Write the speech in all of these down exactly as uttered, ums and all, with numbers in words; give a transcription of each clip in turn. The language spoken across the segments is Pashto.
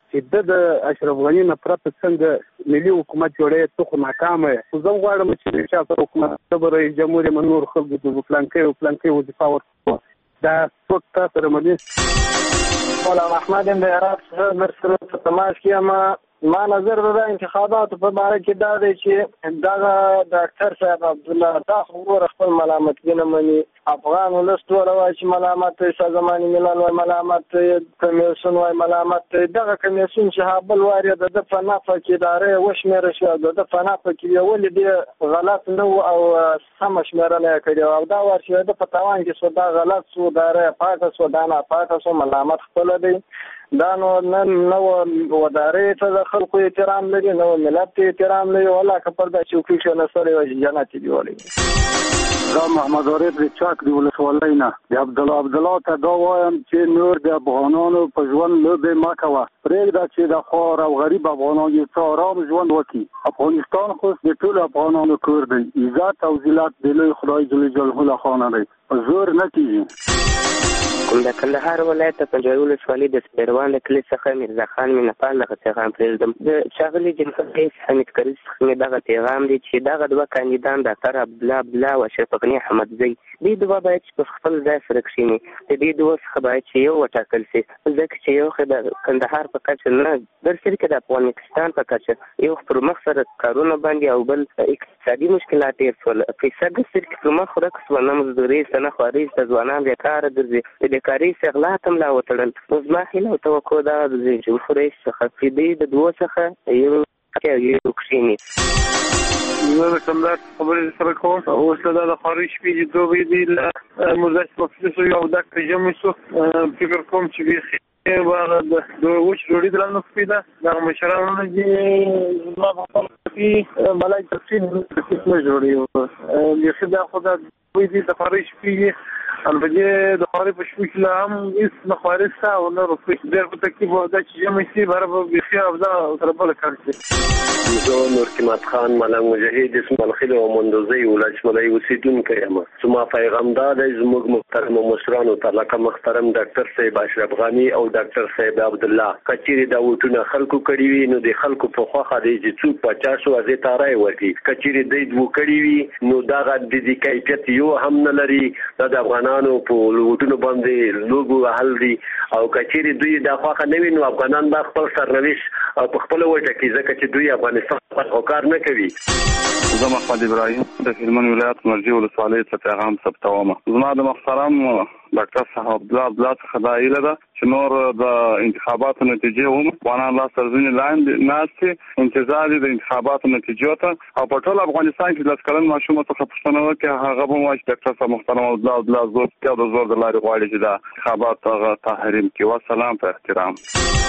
چې د اشرف غني نه پرته څنګه ملي حکومت جوړې ته خو ناکامه یې. زه غواړم چې شاه حکومت د رئیس جمهور منور خلکو د پلانکې او پلانکې وظیفه ورکړي. دا څوک تاسو رمضان مولانا احمد بن عراق صاحب مرسل په تماس کې ما ما نظر د انتخاباتو په باره کې دا دی چې دغه ډاکټر صاحب عبدالله دا خو خپل ملامت نه مني. افغان ولس ټول وایي چې ملامت سازمان ملل وایي ملامت کمیسیون وایي ملامت دغه کمیسیون چې هابل واري د په نافه کې ادارې وشمېره شو د په نافه کې ولې دی غلط نه او سم شمېرنه کړې او دا ورشي د په توان کې سو دا غلط سو ادارې پاکه سو دا نه پاکه سو ملامت خپل دی. دا نو نن نو ودارې ته د خلکو احترام لري نو ملت ته احترام لري ولا کپر د چوکۍ شنه سره وي جنت دی ولي. دا محمد عارف د چاک دی ولسوالۍ نه د عبد الله عبد الله ته دا وایم چې نور د افغانانو په ژوند لوبې مه کوه. پرېږده چې د خوار او غریب افغانان یو څه آرام ژوند وکړي. افغانستان خو د ټولو افغانانو کور دی. عزت او ذلت د لوی خدای جل جلاله لخوا دی. زور نه کېږي. د کندهار ولایت په پنجوایي ولسوالۍ د سپیروان له کلي څخه میرزا خان مینهپال دغه پیغام پرېږدم. د ښاغلي جنرال رئیس حمید کرزي څخه مې دغه پیغام دی چې دغه دوه کاندیدان ډاکټر عبدالله عبدالله او اشرف غني احمدزی دوی دوه باید چې په خپل ځای سره کښېني. د دې دوه څخه باید چې یو وټاکل شي ځکه چې یو خو د کندهار په کچه نه درسري کې د افغانستان په کچه یو پر مخ سره کارونه باندې او بل اقتصادي مشکلات ډېر شول. پیسه درسري کې پر مخ ورک شوه نه مزدوري شته نه خواري شته ځوانان بېکاره ګرځي د کاري استغلات هم لا وتړل. نو زما هیله او توقع دا د رئیس جمهور رئیس څخه چې دوی د دوو څخه یو یو کښېني. زه د کندهار خبرې سره کوم. اوس دا د خواري شپې چې دوبۍ دي له مزاج مفلس او ډاکټر جمع شو فکر کوم چې بیخي د وچ ډوډۍ درانه سپي ده دغه مشرانو چې زما په خپل کې ملای تفصیل نه جوړوي بیخي دا خو دا دوی دي د خواري شپې البته د خواري په شپې کې لا هم هېڅ نه خواري شته او نه روپۍ ډېر په تکلیف او دا چې جمع شي بهر به بیخي افضا سره بله کار شي. زه نور قیمت خان ملنګ مجاهد اسماعیل خیل او مندوزی ولسوالۍ اوسېدونکی یم. زما پیغام دا دی زموږ محترم مشرانو ته لکه محترم ډاکټر صاحب اشرف غني او ډاکټر صاحب عبدالله که چیرې دا ووټونه خلکو کړي وي نو د خلکو په خوښه دی چې څوک پچاس سوه هغې ته رایې ورکړي. که چیرې دوی دوه کړي وي نو دغه د دې کیفیت یو هم نه لري. دا د افغانانو په ووټونو باندې لوګو وهل دي او که چیرې دوی دا خوښه نه وي نو افغانان به خپل سرنوشت په خپله وټاکي ځکه چې دوی افغانستان په کار نه کوي. زه محمد ابراهیم د هلمند ولایت مرجې ولسوالۍ ته پیغام ثبتوم. زما د محترم ډاکټر صاحب عبدالله عبدالله څخه دا هیله ده چې نور د انتخاباتو نتیجې هم افغانان لاس تر زنې لاندې ناستې انتظار دي د انتخاباتو نتیجو ته او په ټول افغانستان کې لس کلن ماشومه څخه پوښتنه وکړي هغه به وایي چې ډاکټر صاحب محترم عبدالله عبدالله زور کې د زور د لارې غواړي چې دا انتخابات هغه تحریم کړي. والسلام په احترام.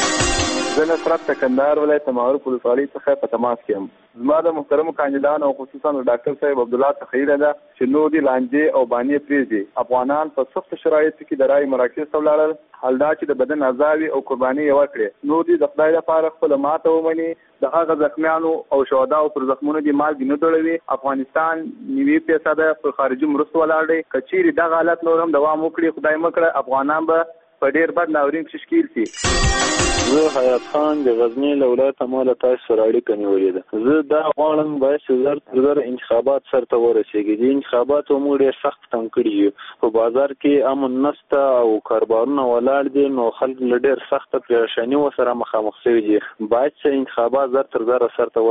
زه نصرت د کندهار ولایت د معروف ولسوالۍ څخه په تماس کې یم. زما د محترمو کاندیدانو او خصوصا د ډاکټر صاحب عبدالله څخه هیله ده چې نور دي لانجې او بانې پرېږدي. افغانان په سختو شرایطو کې د رایې مراکز ته ولاړل حال دا چې د بدن عذابي او قرباني یې وکړې. نور دي د خدای لپاره خپله ماته ومني د هغه زخمیانو او شهداو پر زخمونو دي مالګې نه دوړوي. افغانستان نوي فیصده پر خارجي مرستو ولاړ دی. که چیرې دغه حالت نور هم دوام وکړي خدای مه کړه افغانان به په ډېر بد ناورین کې ښکېل شي. زه حیات خان د غزني له ولایته ما له تاسو سره اړیکه نیولې ده. زه دا غواړم باید چې زر تر زر انتخابات سرته ورسېږي. د انتخاباتو موږ ډېر سخت تم کړي یو. په بازار کې امن نشته او کاروبارونه ولاړ دي نو خلک له ډېر سخته پریشاني ورسره مخامخ شوي دي. باید چې انتخابات زر تر زره سرته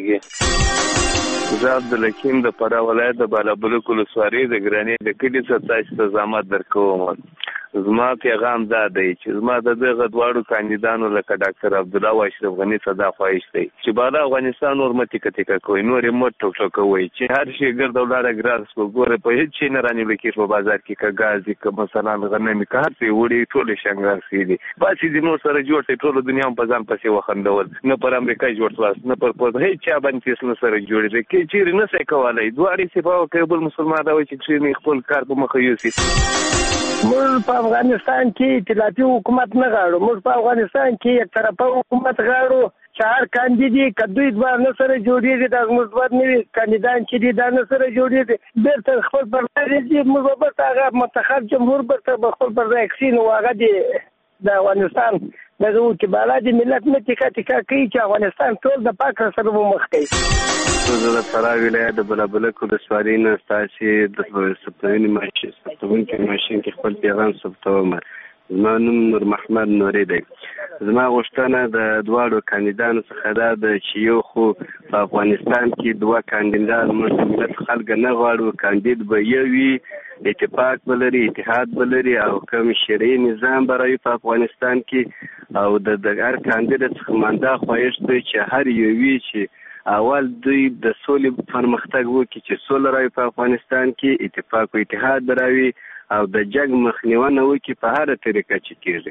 ورسېږي. زه عبدالحکیم د فراه ولایت د بالابلوک ولسوالۍ د ګرانې د کلي څخه تاسو ته زحمت درکوم. زما پیغام دا دی چې زما د دغه دواړو کاندیدانو لکه ډاکټر عبدالله او اشرف غني څخه دا خواهش دی چې بالا افغانستان نور مه تیکه تیکه کوئ نور یې مه ټوټه چې هر شي ګرد ولاړه ګراس په ګوره په هېڅ شي نه رانیول کېږي په بازار کې که ګاز دي که مثلا غنم دي که هر څه وړي ټولې شنګار شوي دي. باسي دي نور سره جوړ شي ټوله دنیا هم په ځان پسې وخندول نه پر امریکا جوړ شواست نه پر پر هېڅ چا باندې تېس نه سره جوړې دی کې چیرې نه شي کولی دواړې سپاه کوي بل مسلمان دا وایي چې کښېني خپل کار په مخه یوسي. موږ په افغانستان کې ائتلافي حکومت نه غواړو. موږ په افغانستان کې یک طرفه حکومت غواړو چې هر کاندید که دوی دوه نه سره جوړېږي دا زموږ دوه نوي کاندیدان چې دي دا نه سره جوړېږي بېرته خپل پر ځای راځي. موږ به بېرته هغه منتخب جمهور بېرته به خپل پر ځای کښېنو هغه د د افغانستان دغه چې بالا د ملت نه ټیکا ټیکا کوي چې افغانستان ټول د پاک سره مخ کوي. زه د فراه ولایت د بلابلک ولسوالۍ نه ستاسې د ثبتونې ماشین ثبتونکي ماشین کې خپل پیغام ثبتوم. زما نوم نور محمد نوري دی. زما غوښتنه د دواړو کاندیدانو څخه دا ده چې یو خو په افغانستان کې دوه کاندیدان موږ د ملت خلک نه غواړو، کاندید به یو وي، اتفاق به لري، اتحاد به لري او کوم شرعي نظام به راوي په افغانستان کې. او د هر کاندید څخه مندا خواهش دی چې هر یو وي چې اول دوی د سولې پرمختګ وکړي، چې سوله راوي په افغانستان کې، اتفاق او اتحاد به راوي او د جنګ مخنیوی وکړي په هره طریقه چې کېږي.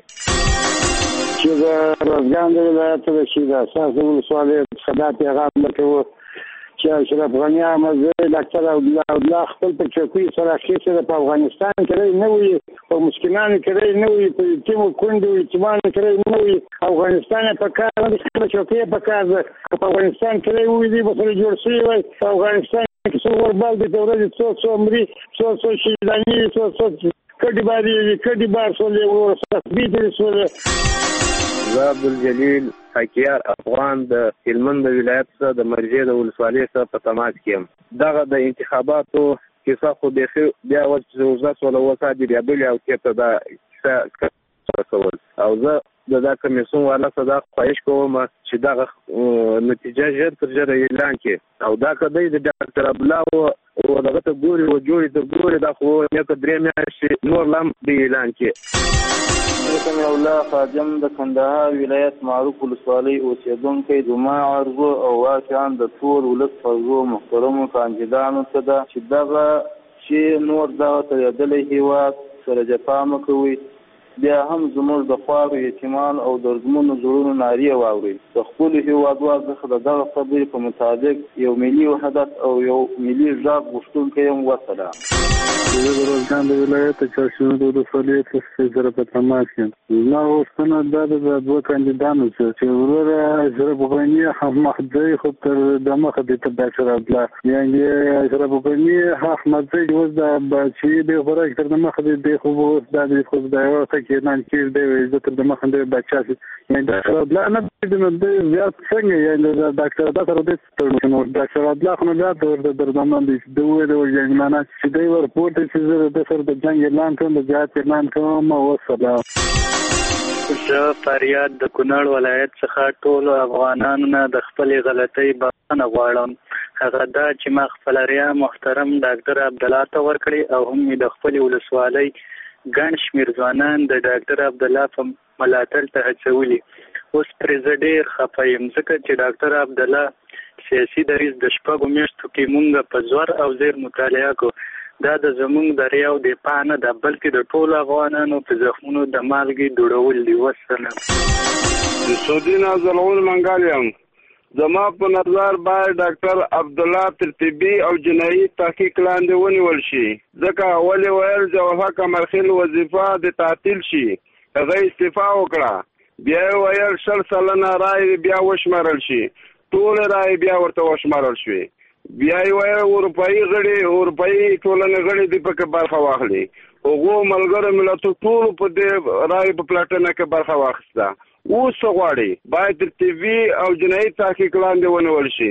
چې د روزګان د ولایت د شي د اساس ولسوالۍ څخه دا پیغام درکوو چې اشرف غني احمد زوی ډاکټر عبدالله خپل په چوکۍ سره اخیستې په افغانستان کې نه وي، په مسکینانو کې نه وي، په یتیمو کونډو یتیمانو کې نه وي. افغانستان په کار نه دی، چوکۍ په کار ده. په افغانستان کې وي دي به سره جوړ شوي وای. په افغانستان کې څو وربال دي د ورځې څو څو مري، څو څو شهیداني، څو څو کډې باري کډې بار سولې ورسبي سولې. زه عبدالجلیل حکیار افغان د هلمند ولایت څخه د مرجې د ولسوالۍ څخه په تماس کې یم. دغه د انتخاباتو کیسه خو بیخي بیا وضعیت ولا وسادي بیا بل او کېته دا کیسه رسول او زه د دا کمیسیون والا صدا خواهش کوم چې دغه نتیجه ژر تر ژره اعلان کړي او دا کدی د ډاکټر عبدالله او دغه ته ګوري او جوړي ته ګوري دا خو نه کډرې میاشتې نور لم دی اعلان کړي. سمع الله خادم د کندهار ولایت معروف ولسوالۍ اوسیدونکی زما عرضو او واقعا د ټول ولس فرضو محترمو کاندیدانو ته ده چې دغه چې نور دغه ترېدلی هېواد سره جفا مه کوئ. بیا هم زموږ د خوارو یتیمان او د زمونو زړونو نارې واورئ. د خپلو هېوادوالو څخه د دغه خبرې په مطابق یو ملي وحدت او یو ملي غږ غوښتونکی یم. وسلام. زه د روزګان د ولایت د چارشنو د ولسوالۍ څخه سره په تماس یم. زما غوښتنه دا ده د دوه کاندیدانو څخه چې وروره اشرف غني احمدزی خو تر دمخه دی تر ډاکټر عبدالله یعنې اشرف غني احمدزی اوس د چې د خوراک تر دمخه دی خو اوس دا دی خو د یو کې نن کې دی زه تر دمخه دی بچا یعنې ډاکټر عبدالله نه دی نو دی زیات څنګه یعنې ډاکټر عبدالله سره دی تړو ډاکټر عبدالله خو نه زیات ورته درځم دی د وې د یعنې معنا چې دی ورپورټ چې زه د سر د جنگ اعلان کوم د جهاد اعلان کوم. وسلام. زه فریاد د کونړ ولایت څخه ټول افغانانو نه د خپلې غلطۍ بخښنه غواړم. هغه دا چې ما خپل ریا محترم ډاکټر عبدالله ته ورکړې او هم د خپلې ولسوالۍ ګڼ شمېر ځوانان د ډاکټر عبدالله په ملاتړ ته هڅولي. اوس پرې زه ډېر خفه یم ځکه چې ډاکټر عبدالله سیاسي دریځ د شپږو میاشتو کې مونږ په زور او زیر مطالعه کړو. دا د زمونږ د ریاو دفاع نه ده بلکې د ټولو افغانانو په زخمونو د مالګې دوړول دي. وسلام. د سعودي نازلول منګال یم. زما په نظر باید ډاکټر عبدالله تر طبي او جنایي تحقیق لاندې ونیول شي ځکه ولې ویل جوهر کمرخیل وظیفه د تعطیل شي. هغه استعفا وکړه بیا ویل شل سلنه رای بیا وشمارل شي، ټول رای بیا ورته وشمارل شوي. بیا یې ویل اروپایي غړي اروپایي ټولنې غړي دې پکې برخه واخلي. هغو ملګرو ملتو ټولو په دې رای په پلاټنه کې برخه واخیسته. اوس څه غواړي؟ باید تر طبي او جنایي تحقیق لاندې ونیول شي.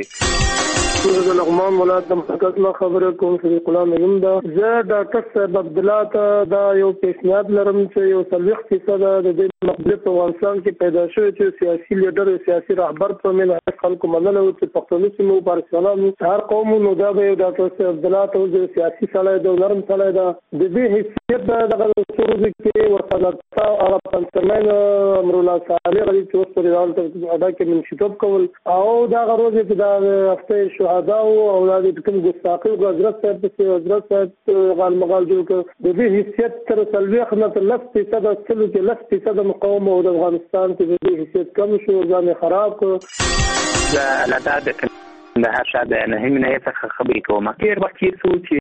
زه د لغمان ولایت د مرکز نه خبره کوم صدیق الله نیم ده. زه ډاکټر صاحب عبدالله ته دا یو پیشنهاد لرم چې یو څلوېښت فیصده د دې مقبولیت په افغانستان کې پیدا شوی چې سیاسي لیډر او سیاسي رهبر په من خلکو منلی و چې پښتنو سیمو پارسیانانو هر قوم نو دا به ډاکټر صاحب عبدالله ته د سیاسي سړی د نرم سړی ده د دې حیثیت دغه څو ورځې کې ورته هغه پنځمین امرالله صالح غلی چې اوس په ریاض ادا کې منشتوب کول او دغه ورځې چې د هفته شهدا او د کوم ګستاخي او حضرت صاحب په حضرت صاحب غال مغال جوړ کړ د دې حیثیت تر څلوېښت نه تر لس فیصده څلو کې لس فیصده مقاومه او د افغانستان کې د دې حیثیت کم شو ځان خراب کړ. د لداد د هر شاده نه هم نه څه خبرې کوم ډیر وخت یې سوچ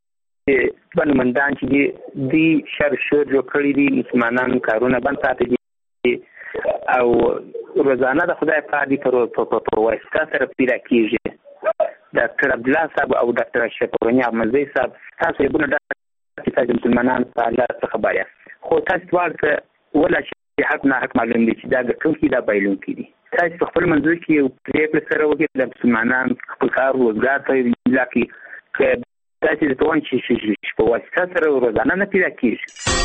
چې بنمندان چې دی شر شر جوړ کړی دي مسلمانان کارونه بند ساتي او روزانه د خدای په دې پر په واسطه سره پیدا کیږي. ډاکټر عبدالله صاحب او ډاکټر اشرف غني احمدزی صاحب تاسو یې بونه د مسلمانان په اړه څه خبره خو تاسو ورته ولا حق نه حق معلوم دي چې دا ګټونکي دا بایلونکي دي. تاسو په خپل منځ کې یو پریکړه سره وکړئ د مسلمانان خپل کار روزګار ته لاکي تاسو د توان چې په واسطه سره روزانه نه پیدا کیږي.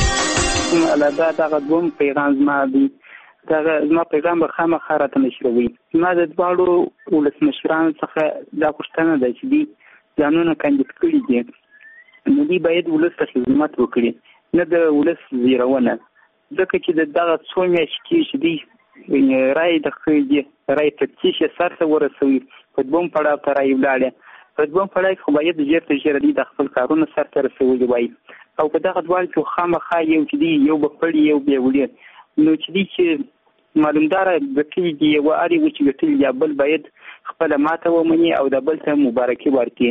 دا دغه دوم پیغام زما دی، دغه زما پیغام به خامخا راته نشروي. زما د دواړو ولسمشرانو څخه دا پوښتنه ده چې دوی ځانونه کاندید کړي دي، نو دوی باید ولس ته خدمت وکړي، نه د ولس زیرونه. ځکه چې د دغه څو میاشتې چې دوی رایې د خېږي رایې تفتیش سر ته ورسوي، په دوم پړاو ته رایې ولاړې، په دوم پړاو کې خو باید ژر تر ژره دوی د خپل کارونه سر ته رسولي وای. او په دغه دواړو کې خامخا یو چې دوی یو به پړي یو به وړي، نو چې دوی چې معلومداره ګټلي دي یو اړ و چې ګټلي یا بل باید خپله ماته ومني او د بل ته مبارکي ورکړي.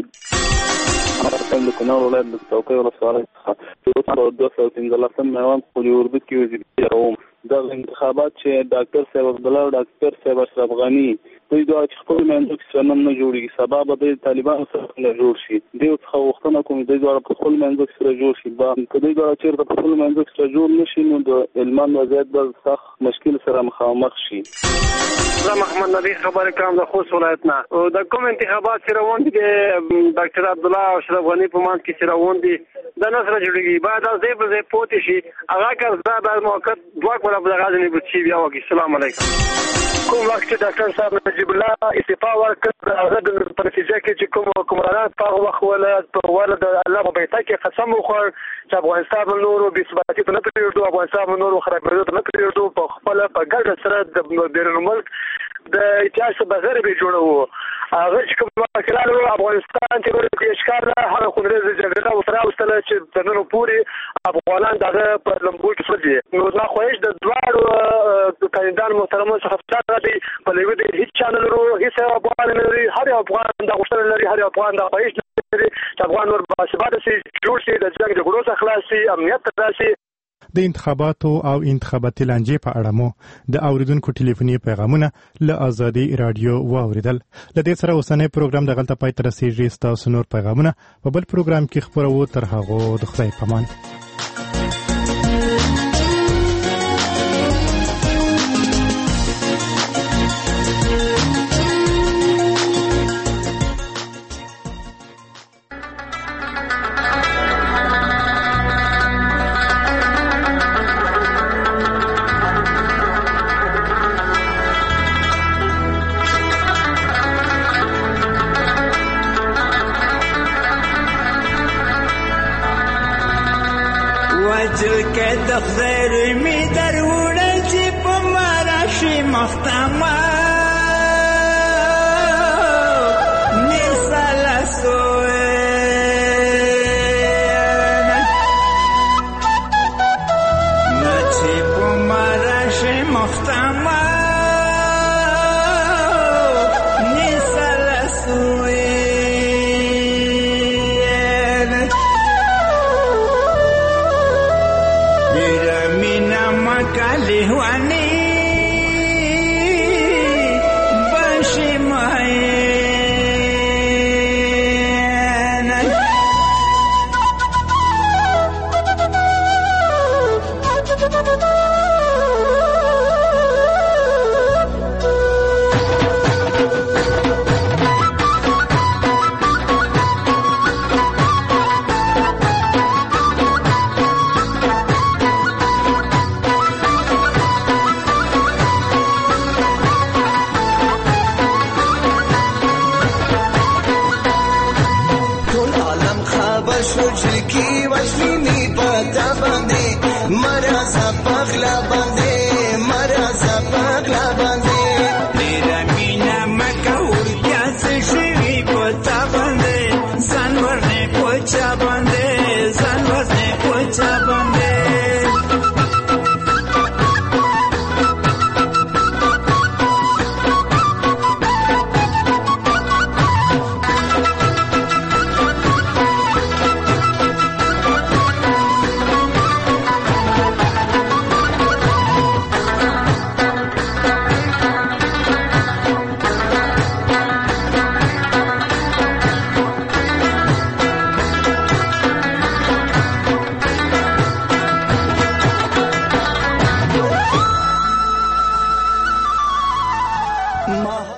ارقام د کونړ ولایت د څوکۍ ولسوالۍ څخه په دوه سوه پنځلسم میوند په اردو کې وزیر وم. دغه انتخابات چې ډاکټر صاحب عبدالله او ډاکټر صاحب اشرف غني دوی دا چې خپل منځو کې سنم نه جوړیږي، سبا به د طالبانو سره نه جوړ شي. دوی څخه وختونه کوم دوی دا په خپل منځو کې سره جوړ شي، با کله دا چې په خپل منځو کې سره جوړ نشي نو د علمان وضعیت به سخت مشکل سره مخامخ شي. زه محمد نبی خبرې کوم د خوست ولایت نه. د کوم انتخابات چې روان دي د ډاکټر عبدالله او اشرف غني په منځ کې چې روان دي دا نه سره جوړیږي، باید ځای پر ځای پوتې شي. هغه کار دا باید موقت ځواک ولا په دغه ځای بچي بیا وکړي. السلام علیکم. کوم وخت چې ډاکټر صاحب نجیب الله استعفا ورکړ هغه د په نتیجه کې چې کوم حکمرانان په هغه وخت ولایت په ولایت د الله په بیت کې قسم وخوړ چې افغانستان نورو بې ثباتي ته نه پرېږدو، افغانستان نورو خرابېدو ته نه پرېږدو، په خپله په ګډه سره د بیرون ملک د اتحاد بغیر به جوړوو. هغه چې کوم وکیلان وو افغانستان چې ورته اشکار نه هغه خونریز جګړه وسره واستله چې تر نن پورې افغانان دغه په لمبو کې سړي. نو زما خواهش د دواړو کاندیدان محترمو څخه فتره دی په لوي د هیڅ چانل ورو هیڅ افغان نه لري، هر افغان د غوښتنه لري، هر افغان د خواهش لري چې افغان ور باثباته شي، جوړ شي، د جنګ جګړو څخه خلاص شي، امنیت راشي. د انتخاباتو او انتخاباتي لانجې په اړه مو د اوریدونکو ټلیفوني پیغامونه له ازادي رادیو واوریدل. له دې سره اوسنۍ پروګرام د غلطه پای تر رسیدي تاسو نور پیغامونه په بل پروګرام کې خبرو. تر هغه د خدای پامان. خیر می در وړل چې په مراشي مختمه مثال سوې نه چې په مراشي مختمه مثال سوې لهواني مها